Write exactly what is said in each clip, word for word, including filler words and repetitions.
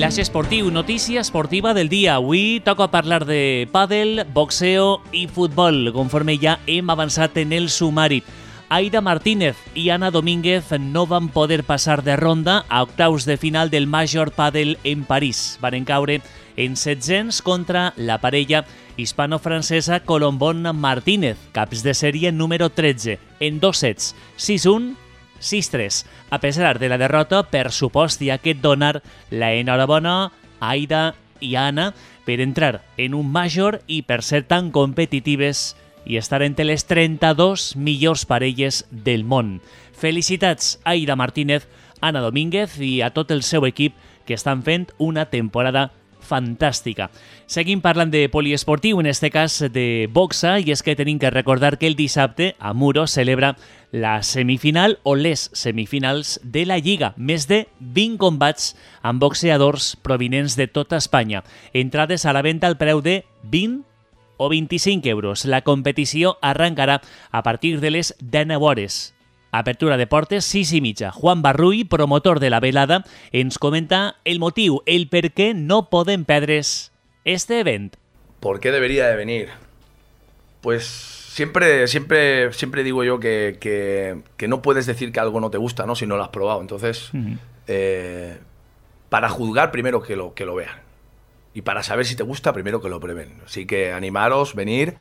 Flash esportiu, notícia esportiva del dia. Avui toca parlar de pàdel, boxeo i futbol, conforme ja hem avançat en el sumari. Aida Martínez i Ana Domínguez no van poder passar de ronda a octaus de final del Major Padel en París. Van caure en setzents contra la parella hispano-francesa Colombón-Martínez, caps de sèrie número tretze, en dos sets, sis un, sis tres. A pesar de la derrota, per supost hi ha que donar la enhorabona a Aida i Anna per entrar en un Major i per ser tan competitives i estar entre les trenta-dos millors parelles del món. Felicitats a Aida Martínez, Ana Domínguez i a tot el seu equip que estan fent una temporada fantàstica. Seguim parlant de poliesportiu, en este cas de boxa, i és que tenim que recordar que el dissabte a Muro celebra la semifinal o les semifinals de la Lliga. Més de vint combats amb boxeadors provinents de tota Espanya. Entrades a la venda al preu de vint o vint-i-cinc euros. La competició arrencarà a partir de les dinou hores. Apertura de portes, sis i mitja. Juan Barrull, promotor de la velada, ens comenta el motiu, el per què no poden perdre's este event. ¿Por qué debería de venir? Pues siempre, siempre, siempre digo yo que, que, que no puedes decir que algo no te gusta, ¿no? Si no lo has probado. Entonces, uh-huh. eh, para juzgar, primero que lo, que lo vean. Y para saber si te gusta, primero que lo prueben. Así que animaros, venir.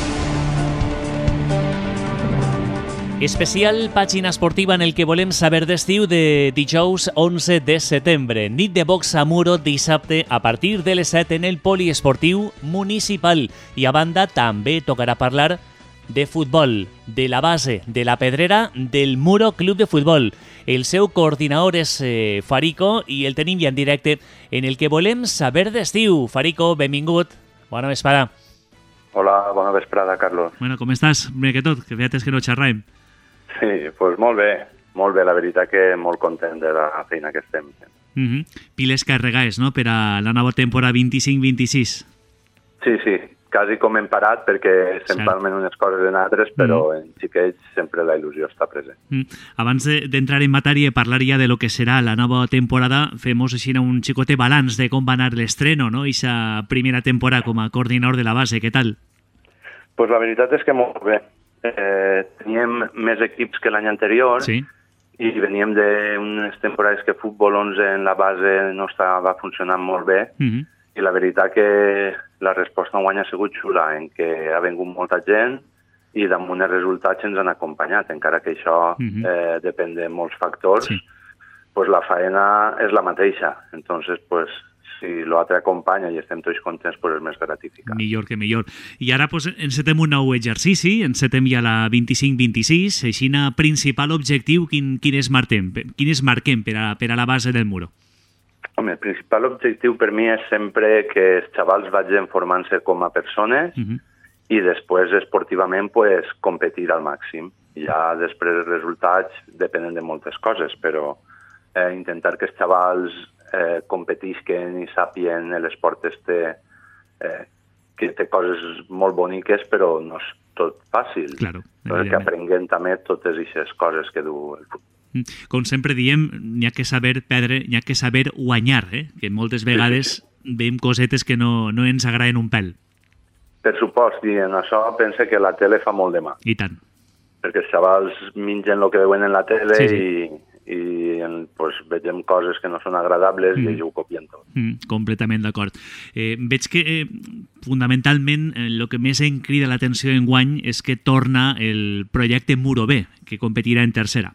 Especial pàgina esportiva en el que volem saber d'estiu de dijous onze de setembre. Nit de box a Muro dissabte a partir de les set en el poliesportiu municipal. I a banda també tocarà parlar de futbol, de la base, de la pedrera del Muro Club de Futbol. El seu coordinador és eh, Farico i el tenim ja en directe en el que volem saber d'estiu. Farico, benvingut. Bona vesprada. Hola, bona vesprada, Carlos. Bueno, com estàs? Bé que tot, que feites que no xerràvem. Sí, doncs pues molt bé, molt bé, la veritat que molt content de la feina que estem fent. Mm-hmm. Piles carregades, no?, per a la nova temporada vint-i-cinc vint-i-sis. Sí, sí, quasi com hem parat perquè s'empalmen unes coses en altres, però mm. en xiquets sempre la il·lusió està present. Mm. Abans d'entrar en matèria i parlar ja de lo que serà la nova temporada, fem-nos així un xicote balanç de com va anar l'estreno, no?, aquesta primera temporada com a coordinador de la base, què tal? Pues la veritat és que molt bé. Eh, teníem més equips que l'any anterior, sí, i veníem d'unes temporades que futbol onze en la base no estava funcionant molt bé, mm-hmm. i la veritat que la resposta enguany ha sigut xula, en què ha vingut molta gent i damunt els resultats ens han acompanyat, encara que això mm-hmm. eh, depèn de molts factors, sí. Pues la faena és la mateixa, entonces pues si l'altre acompanya i estem tots contents, pues és més gratificant. Millor que millor. I ara pues, encetem un nou exercici, encetem ja la vint-i-cinc vint-i-sis, així el principal objectiu, quin, quin, és marquem, quin és marquem per a, per a la base del Muro? Home, el principal objectiu per mi és sempre que els xavals vagin formant-se com a persones uh-huh. i després esportivament pues, competir al màxim. Ja després els resultats depenen de moltes coses, però eh, intentar que els xavals Eh, competisquen i sàpien l'esport este eh, que té coses molt boniques però no és tot fàcil, claro, però que aprenguem també totes aquestes coses que du el futbol. Com sempre diem, n'hi ha que saber perdre, n'hi ha que saber guanyar, eh? Que moltes vegades sí, sí, sí. veiem cosetes que no, no ens agraden un pèl. Per supost, i en això pense que la tele fa molt de mal. I tant. Perquè els xavals mengen el que veuen en la tele sí, sí. i i pues, vegem coses que no són agradables mm. i ells ho copien tot. Mm, completament d'acord. Eh, veig que eh, fundamentalment el eh, que més em crida l'atenció enguany és que torna el projecte Muro B, que competirà en tercera.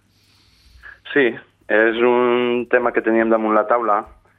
Sí, és un tema que teníem damunt la taula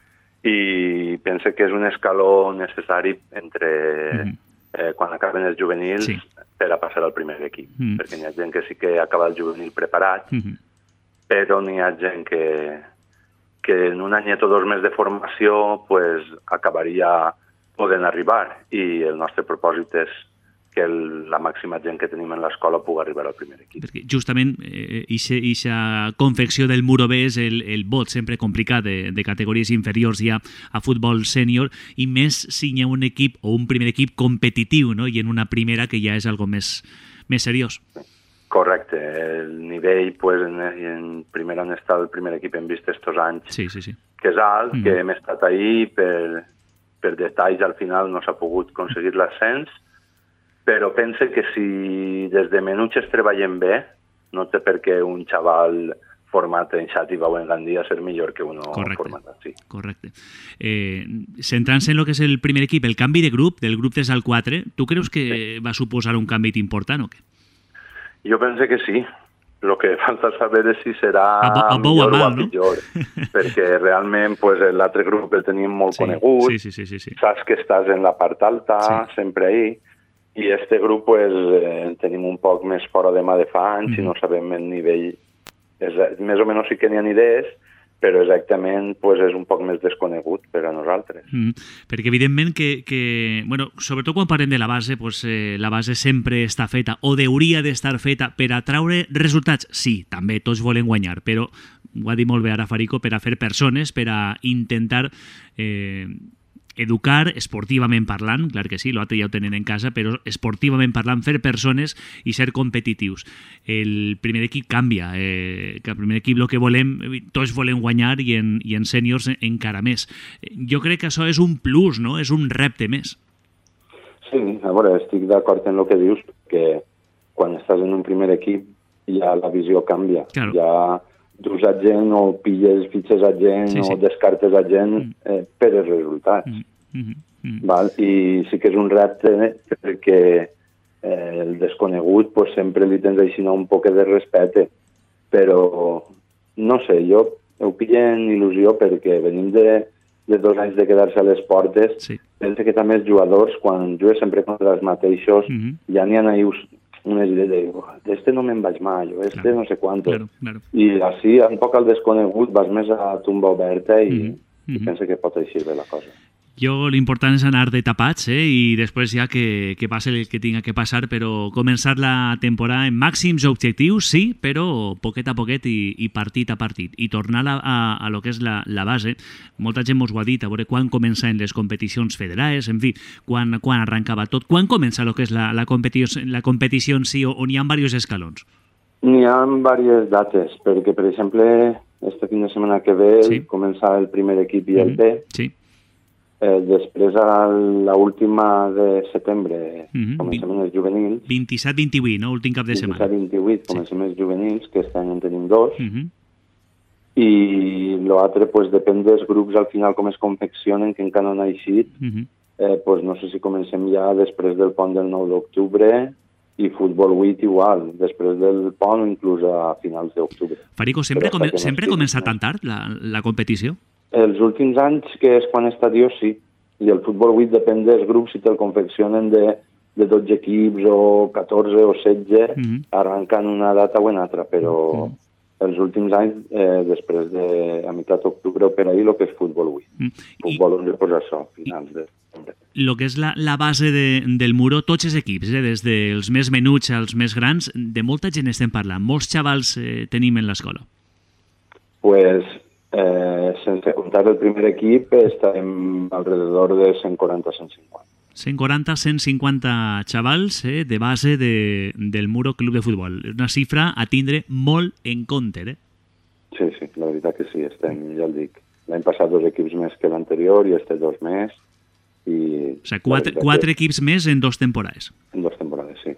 i pense que és un escaló necessari entre mm. eh, quan acaben els juvenils sí. per a passar al primer equip, mm. perquè hi ha gent que sí que acaba el juvenil preparat, mm-hmm. però n'hi ha gent que, que en un anyet o dos més de formació pues, acabaria podent arribar i el nostre propòsit és que el, la màxima gent que tenim en l'escola pugui arribar al primer equip. Perquè justament aquesta eh, confecció del Muro B és el, el vot sempre complicat de, de categories inferiors ja a futbol sènior i més si hi ha un equip o un primer equip competitiu, no? I en una primera que ja és algo més, més seriós. Sí. Correcte. El nivell, pues, en, en primer on està el primer equip hem vist estos anys, sí, sí, sí. que és alt, mm. que hem estat ahí, per, per detalls al final no s'ha pogut aconseguir l'ascens, però pense que si des de menutges treballem bé, no té per què un xaval format en Xàtiva o en Gandia ser millor que uno correcte, format així. Correcte. Eh, centrant-se en el que és el primer equip, el canvi de grup, del grup tres al quatre, tu creus que sí. va suposar un canvi important o què? Jo pense que sí. El que falta saber és si serà a bo, a millor mal, o a no? pitjor, perquè realment pues, l'altre grup el tenim molt sí, conegut, sí, sí, sí, sí, sí. saps que estàs en la part alta, sí. sempre ahí, i este grup pues, eh, tenim un poc més fora de mà de fa anys mm-hmm. i no sabem el nivell. És, més o menys sí que n'hi ha idees, però exactament pues, és un poc més desconegut per a nosaltres. Mm, perquè evidentment que, que bueno, sobretot quan parlem de la base, pues, eh, la base sempre està feta o hauria d'estar feta per a traure resultats. Sí, també tots volen guanyar, però ho ha dit molt bé ara Farico, per a fer persones, per a intentar eh, educar esportivament parlant, clar que sí, l'altre ja ho tenen en casa, però esportivament parlant, fer persones i ser competitius. El primer equip canvia, eh, que el primer equip el que volem, tots volem guanyar i en, i en sèniors encara més. Jo crec que això és un plus, no? És un repte més. Sí, a veure, estic d'acord en el que dius, que quan estàs en un primer equip ja la visió canvia. Claro. Ja dus a gent o pilles, fitxes a gent sí, sí. o descartes a gent mm. eh, per el resultat. Mm. Mm. Mm. Val? I sí que és un repte perquè eh, el desconegut pues, sempre li tens així un poc de respecte, però no sé, jo ho pillo en il·lusió perquè venim de, de dos anys de quedar-se a les portes, sí. Penso que també els jugadors, quan jugues sempre contra els mateixos, mm-hmm. ja n'hi ha ahí unes idees de, este no me'n vaig mai, o este claro, no sé quanto. Claro, claro. I així, un poc al desconegut, vas més a tumba oberta i, mm-hmm. i penso que pot eixir bé la cosa. Jo l'important és anar de tapats eh? I després ja que, que passi el que tinga que passar, però començar la temporada en màxims objectius, sí, però poquet a poquet i, i partit a partit. I tornar a, a, a lo que és la, la base. Molta gent mos ho ha dit, a veure quan començaven les competicions federals, en fi, quan, quan arrencava tot. Quan comença lo que és la, la, competició, la competició en si, on hi ha diversos escalons? N'hi ha diverses dates, perquè, per exemple, este fin de setmana que ve sí. comença el primer equip i el B. Mm-hmm. Sí. Eh, després, a l'última de setembre, mm-hmm. comencem els juvenils. vint-i-set vint-i-vuit, no? Últim cap de setmana. vint-i-set vint-i-vuit, comencem sí. els juvenils, que aquest any en tenim dos. Mm-hmm. I l'altre, pues, depèn dels grups al final com es confeccionen, que encara no han eixit. Mm-hmm. Eh, pues, no sé si comencem ja després del pont del nou d'octubre i futbol vuit igual, després del pont o inclús a finals d'octubre. Farico, sempre, come, sempre comença tan tard la, la competició? Els últims anys, que és quan he estat jo, sí. I el futbol vuit depèn dels grups, si te'l confeccionen de, de dotze equips o catorze o setze, mm-hmm. arrenquen una data o una altra, però mm-hmm. els últims anys, eh, després de a meitat d'octubre o per ahir, el que és futbol vuit. Mm-hmm. Futbol onze, pues això, finals de setembre. El que és la, la base de, del Muro, tots els equips, eh, des dels més menuts als més grans, de molta gent estem parlant. Molts xavals eh, tenim en l'escola. Pues... Eh, sense comptar el primer equip estarem alrededor de cent quaranta a cent cinquanta. cent quaranta a cent cinquanta xavals eh, de base de, del Muro Club de Futbol. Una xifra a tindre molt en compte, eh? Sí, sí, la veritat que sí, estem, ja el dic. L'any passat dos equips més que l'anterior i este dos més. I o sigui, quatre, quatre que... equips més en dos temporades. En dos temporades, sí.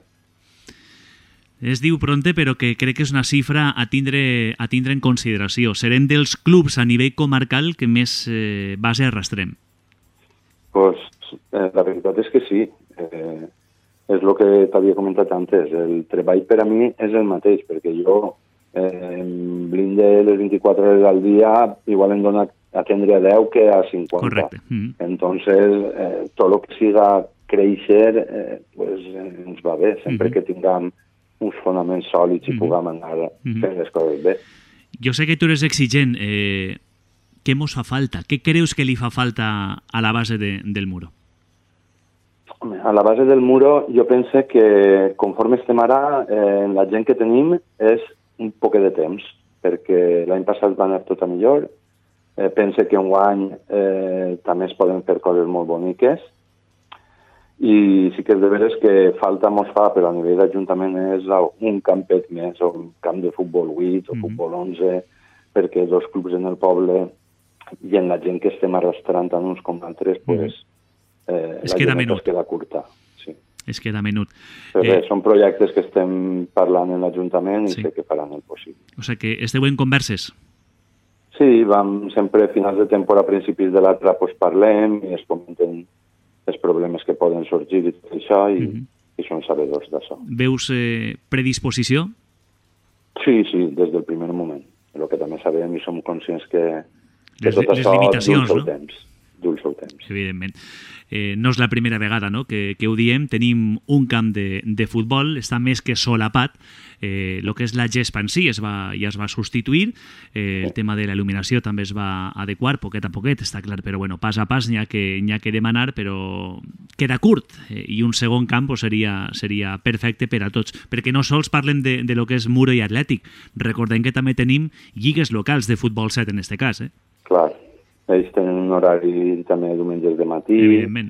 Es diu pronte, però que crec que és una xifra a tindre, a tindre en consideració. Serem dels clubs a nivell comarcal que més eh, base arrastrem. Pues, eh, la veritat és que sí. Eh, és el que t'havia comentat antes. El treball per a mi és el mateix, perquè jo eh, em blinde les vint-i-quatre hores al dia, igual em dona a atendre a deu que a cinquanta. Correcte. Mm-hmm. Entonces, eh, tot el que siga créixer eh, pues, eh, ens va bé, sempre mm-hmm. que tinguem uns fonaments sòlids i mm-hmm. puguem anar mm-hmm. fent les coses bé. Jo sé que tu eres exigent. Eh, què mos fa falta? Què creus que li fa falta a la base de, del Muro? A la base del Muro jo penso que conforme estem ara, eh, la gent que tenim és un poc de temps, perquè l'any passat va anar tot a millor. Eh, penso que enguany eh, també es poden fer coses molt boniques. i sí que és de veres que falta mos fa, però a nivell d'Ajuntament és un campet més, o un camp de futbol vuit o mm-hmm. futbol onze, perquè dos clubs en el poble i en la gent que estem arrastrant tant uns com altres, pues, eh, es la queda gent menut. es queda curta. Sí. Es queda menut. Però bé, Eh, són projectes que estem parlant en l'Ajuntament i Sí. sé que faran el possible. o sea que esteu en converses. Sí, vam sempre a finals de temporada, a principis de l'altra, pues, parlem i es comenten els problemes que poden sorgir i tot això, i, Mhm. i són sabedors d'això. Veus eh, predisposició? Sí, sí, des del primer moment. El que també sabem i som conscients que, que Les- tot les això limitacions, duu el seu no? temps. Duu el seu temps. Evidentment. Eh, no és la primera vegada, no?, que, que ho diem. Tenim un camp de, de futbol, està més que solapat. Eh, el que és la gespa en si es va, ja es va substituir. Eh, el tema de la il·luminació també es va adequar, poquet a poquet, està clar, però bueno, pas a pas n'hi ha que, n'hi ha que demanar, però queda curt. Eh, I un segon camp pues, seria, seria perfecte per a tots. Perquè no sols parlem de, de lo que és Muro i Atlètic. Recordem que també tenim lligues locals de futbol set en este cas, eh? Clar, ells tenen un horari també diumenges de matí. Evidentment.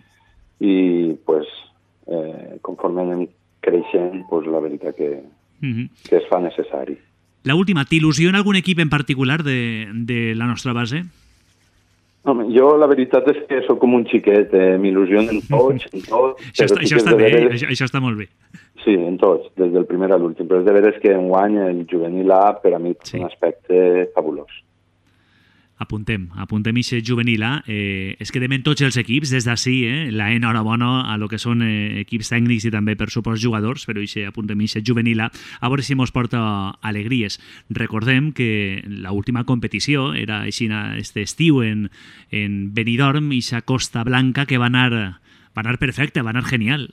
I pues, eh, conforme anem creixent, pues, la veritat que, Mhm. que es fa necessari. La última, t'il·lusiona algun equip en particular de, de la nostra base? Home, jo la veritat és que sóc com un xiquet, eh, m'il·lusionen tots, en tots. Això, però està, sí això que és està de bé, veres- això, això està molt bé. Sí, en tots, des del primer a l'últim. Però és de veres que enguany el juvenil A per a mi és Sí. un aspecte fabulós. Apuntem, apuntem ixe juvenil A. Eh, es quedem en tots els equips, des d'ací, eh, la enhorabona a lo que són eh, equips tècnics i també, per supost, jugadors, però ixe, apuntem ixe juvenil A, a veure si mos porta alegries. Recordem que l'última competició era així este estiu en, en Benidorm, ixa Costa Blanca, que va anar, va anar perfecte, va anar genial.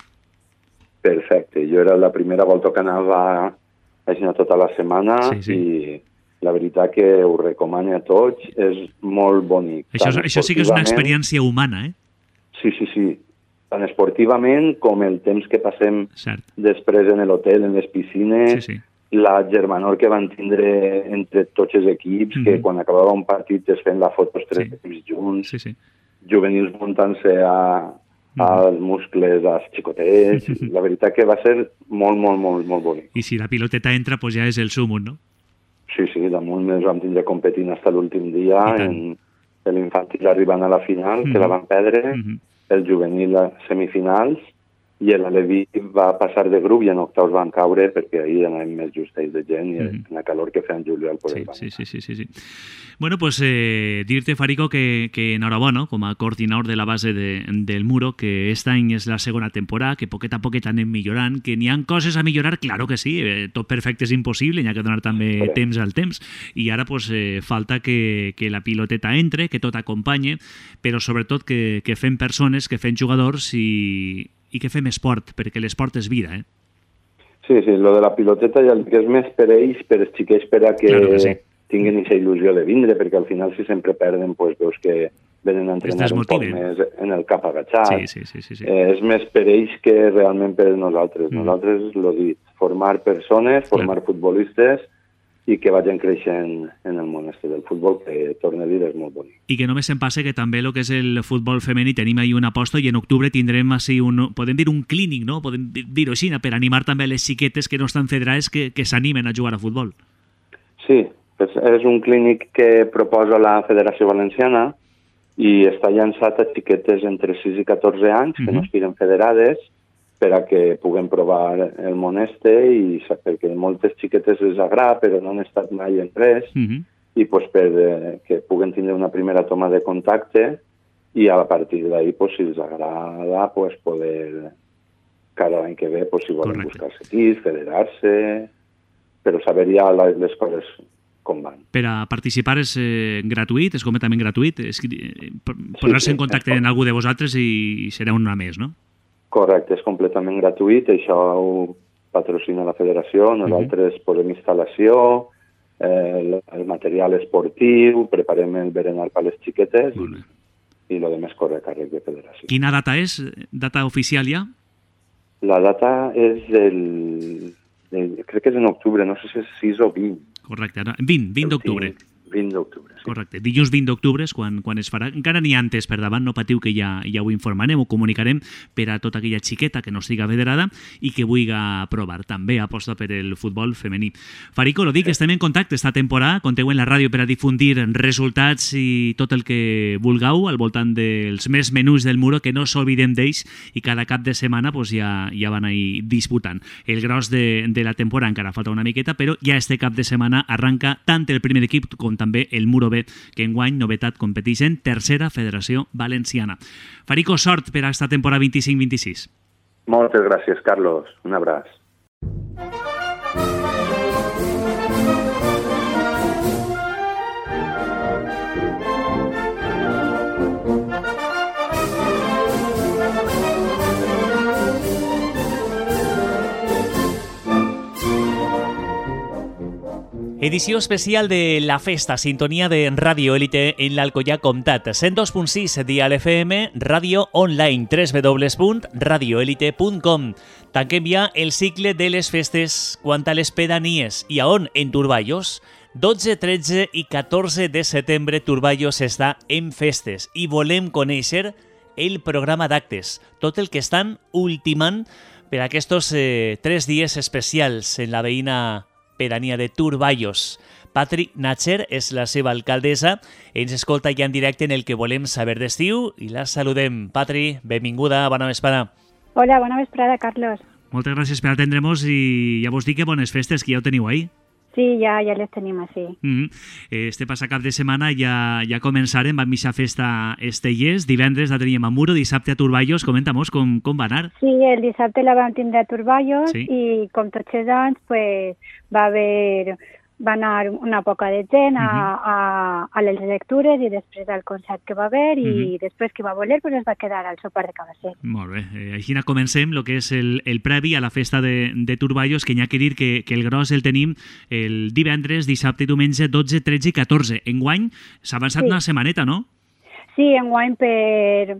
Perfecte. Jo era la primera volta que anava així tota la setmana Sí, sí. i la veritat que ho recomano a tots, és molt bonic. Això, Tant això sí que és una esportivament- experiència humana, eh? Sí, sí, sí. Tant esportivament com el temps que passem Cert. després en l'hotel, en les piscines, Sí, sí. la germanor que van tindre entre tots els equips, Mhm. que quan acabava un partit es feien la foto els tres Sí. equips junts, Sí, sí. juvenils muntant-se a, als muscles, als xicotets. La veritat que va ser molt, molt, molt, molt bonic. I si la piloteta entra, pues ja és el súmum, no? Sí, sí, damunt ens vam tindre competint fins a l'últim dia, I tant. en, en l'infantil arribant a la final, que Mhm. la van perdre, Mhm. el juvenil a semifinals, i l'Aleví va passar de grup i en octaus van caure perquè ahir anàvem més justells de gent i Mhm. en la calor que feia en juliol pues, Sí, van. sí, sí, sí, sí, sí. Bueno, pues eh, dir-te, Farico, que, que enhorabona com a coordinador de la base de, del Muro, que aquest any és la segona temporada, que poquet a poquet anem millorant, que n'hi ha coses a millorar, claro que sí, eh, tot perfecte és impossible, n'hi ha que donar també Sí. temps al temps, i ara pues, eh, falta que, que la piloteta entre, que tot acompanye, però sobretot que, que fem persones, que fem jugadors i, i que fem esport, perquè l'esport és vida, eh? Sí, sí, lo de la piloteta ja el que és més per ells, per els xiquets, per a que, Claro que sí. tinguin aquesta il·lusió de vindre, perquè al final si sempre perden, pues, veus que venen a entrenar un poc desmotiven. més en el cap agachat. Sí, sí, sí, sí, sí. Eh, és més per ells que realment per nosaltres. Mm. Nosaltres, l'ho dit, formar persones, formar futbolistes i que vagin creixent en el món este del futbol, que, torno a dir, és molt bonic. I que només em passa que també el que és el futbol femení tenim ahí una aposta i en octubre tindrem així un, podem dir un clínic, no? Podem dir-ho així, per animar també les xiquetes que no estan federades que, que s'animen a jugar a futbol. Sí, és, és un clínic que proposa la Federació Valenciana i està llançat a xiquetes entre sis i catorze anys que Mhm. no estiguin federades per a que puguem provar el món este i sap, perquè moltes xiquetes les agrada però no han estat mai en res Uh -huh. i pues, per eh, que puguen tindre una primera toma de contacte i a partir d'ahí, pues, si els agrada, pues, poder cada any que ve, pues, si volen Correcte. buscar-se aquí, federar-se, però saber ja la, les coses com van. Per a participar és eh, gratuït, és completament gratuït, és, eh, posar-se sí, en contacte és amb algú de vosaltres i serà una més, no? Correcte, és completament gratuït, això ho patrocina la federació, nosaltres uh-huh. posem instal·lació, eh, el material esportiu, preparem el berenar per les xiquetes Molt bé. i, i lo demés corre a càrrec de federació. Quina data és? Data oficial ja? La data és del, del... crec que és en octubre, no sé si és sis o vint. Correcte, ara- vint, vint d'octubre. vint d'octubre, correcte. Dilluns vint d'octubre és quan, quan es farà. Encara n'hi ha antes per davant, no patiu que ja, ja ho informarem, ho comunicarem per a tota aquella xiqueta que no estiga federada i que vulgui provar. També aposta per el futbol femení. Farico, lo dic, estem en contacte esta temporada, conteu en la ràdio per a difundir resultats i tot el que vulgueu al voltant dels més menús del Muro, que no s'oblidem d'ells i cada cap de setmana pues, ja, ja van ahí disputant. El gros de, de la temporada encara falta una miqueta, però ja este cap de setmana arranca tant el primer equip com també el Muro B, que enguany, novetat, competeix en tercera federació valenciana. Farico, sort per a esta temporada vint-i-cinc vint-i-sis. Moltes gràcies, Carlos. Un abraç. Edició especial de La Festa, sintonia de Ràdio Élite en l'Alcoià Comtat. cent dos punt sis Dial F M, ràdio online, w w w punt radio elite punt com. Tanquem ja el cicle de les festes quant a les pedanies. I a on? En Turballos. dotze, tretze i catorze de setembre Turballos està en festes i volem conèixer el programa d'actes, tot el que estan ultimant per aquests eh, tres dies especials en la veïna pedania de Turballos. Patri Natcher és la seva alcaldessa, ens escolta ja en directe en el que volem saber d'estiu i la saludem. Patri, benvinguda, bona vesprada. Hola, bona vesprada, Carlos. Moltes gràcies per atendre'ns i ja vos dic que bones festes, que ja ho teniu ahí. Sí, ja, ja les tenim així. Mm-hmm. Este passat cap de setmana ja, ja començarem, vam missa festa Estellers, divendres la teníem a Muro, dissabte a Turballos. Comenta-mos com, com va anar. Sí, el dissabte la vam tindre a Turballos sí. I com tots els anys pues, va haver... va anar una poca de gent a, uh-huh. a, a les lectures i després al concert que va haver i uh-huh. després que va voler pues, es va quedar al sopar de cabasset. Molt bé. Eh, així comencem el que és el, el previ a la festa de, de Turballos, que n'hi ha que dir que, que el gros el tenim el divendres, dissabte i diumenge dotze, tretze i catorze. Enguany s'ha avançat sí. una setmaneta, no? Sí, enguany per,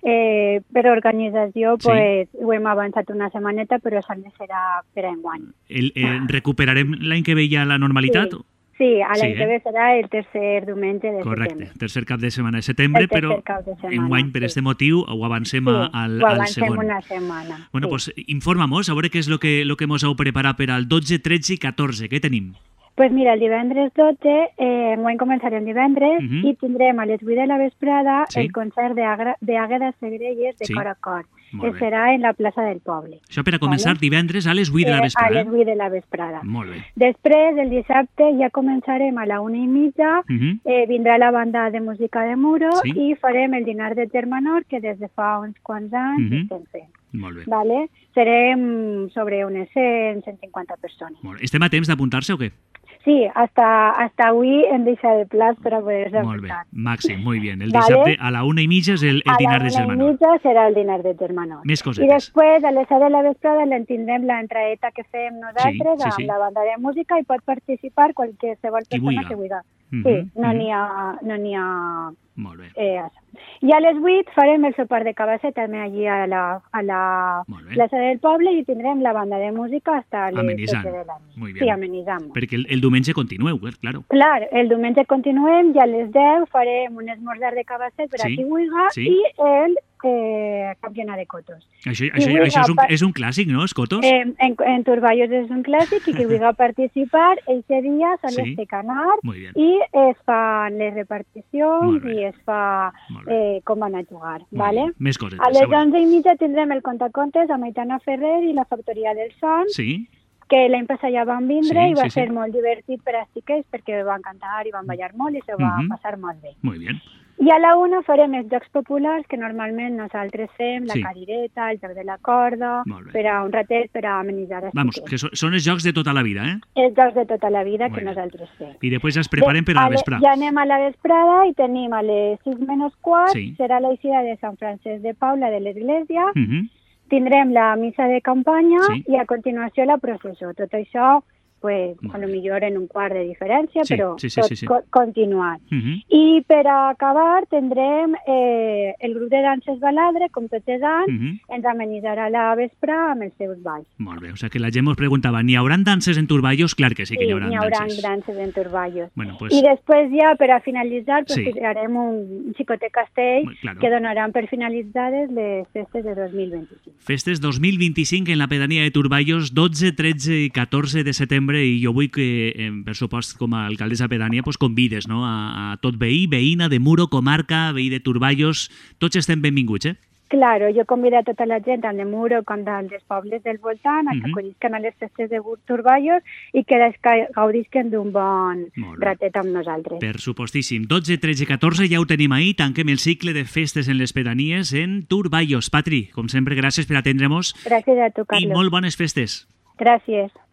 eh, per organització sí. pues, ho hem avançat una setmaneta, però això no serà per enguany. El, eh, recuperarem l'any que ve ja la normalitat? Sí, sí l'any sí, que ve eh? serà el tercer diumenge de Correcte, setembre. Correcte, tercer cap de setmana de setembre, però enguany per sí. este motiu ho avancem sí, al, ho al avancem segon. una setmana. Bueno, sí. pues informa-mos, a veure què és el que, lo que mos heu preparat per al dotze, tretze i catorze. Què tenim? Pues mira, el divendres dotze, eh, enguany començarem divendres uh-huh. i tindrem a les vuit de la vesprada sí. el concert d'Àgueda Segrelles de sí. cor a cor, que bé. Serà en la plaça del poble. Això per a començar vale? Divendres a les vuit de la vesprada. Eh, a les vuit de la vesprada. Molt bé. Després, el dissabte, ja començarem a la una i mitja, uh-huh. eh, vindrà la banda de música de Muro sí. i farem el dinar de Germanor, que des de fa uns quants anys uh-huh. estem fent. Molt bé. Vale? Serem sobre unes cent, cent cinquanta persones. Molt bé. Estem a temps d'apuntar-se o què? Sí, hasta, hasta avui hem deixat el plat per a poder-se Molt bé, màxim, molt bé. El dissabte ¿vale? A la una i mitja és el, el dinar de Germanor. A la una i mitja serà el dinar de Germanor. Més cosetes. I després, a les set de la vesprada, tindrem l'entraeta que fem nosaltres sí, sí, sí. amb la banda de música i pot participar qualsevol persona que vulgui. Uh-huh, sí, no n'hi uh-huh. ha... No n'hi ha Molt bé. Eh, I a les vuit farem el sopar de cabasset també allí a la, a la plaça del poble i tindrem la banda de música fins a les set de la nit. Sí, amenitzant. Perquè el, el diumenge continueu, eh? Claro. Clar, el diumenge continuem i a les deu farem un esmorzar de cabasset per sí, a qui vulgui sí. i el eh, campionat de cotos. Això, això, això és, un, és un clàssic, no, els cotos? Eh, en, en Turballos és un clàssic i qui vulgui participar, eixe dia se les té que anar i es fan les reparticions i es fa eh, com van a jugar. Vale? Més coses. A les onze i mitja tindrem el contacontes amb Aitana Ferrer i la Factoria del Son, sí. que l'any passat ja van vindre sí, i va sí, ser sí. molt divertit per a xiquets perquè van cantar i van ballar molt i se va uh-huh. passar molt bé. Molt bé. I a la una farem els jocs populars que normalment nosaltres fem, la sí. carireta, el joc de la corda, per a un ratet, per a amenitzar els Vamos, que so, són els jocs de tota la vida, eh? Els jocs de tota la vida Molt que bé. Nosaltres fem. I després es preparen per a la vesprada. Ja anem a la vesprada i tenim a les sis menys quart, sí. serà l'eixida de Sant Francesc de Paula de l'Església, uh-huh. tindrem la missa de campanya sí. i a continuació la processó. Tot això pues, a lo millor en un quart de diferència, sí, però sí, sí, tot sí, sí. co continuant. Uh -huh. I per acabar tindrem eh, el grup de danses Baladre, com tots els anys, uh -huh. ens amenitzarà la vespre amb els seus balls. Molt bé, o sea que la gent us preguntava, ¿n'hi haurà danses en Turballos? Clar que sí que sí, n'hi haurà n'hi haurà danses. danses en Turballos. Bueno, pues... I després ja, per a finalitzar, pues, sí. farem un xicotet castell bueno, claro. que donaran per finalitzades les festes de dos mil vint-i-cinc. Festes dos mil vint-i-cinc en la pedania de Turballos, dotze, tretze i catorze de setembre, i jo vull que, eh, per supost, com a alcaldessa pedania, pues, convides, no?, a, a tot veí, veïna de Muro, comarca, veí de Turballos, tots estem benvinguts, eh? Claro, jo convido a tota la gent, tant de Muro com dels pobles del voltant, a que Uh-huh. acudisquen a les festes de Turballos i que des- que gaudisquen d'un bon Molt bé. ratet amb nosaltres. Per supostíssim. dotze, tretze, catorze, ja ho tenim ahir. Tanquem el cicle de festes en les pedanies en Turballos. Patri, com sempre, gràcies per atendre-nos Gràcies a tu, i Carlos. molt bones festes. Gràcies.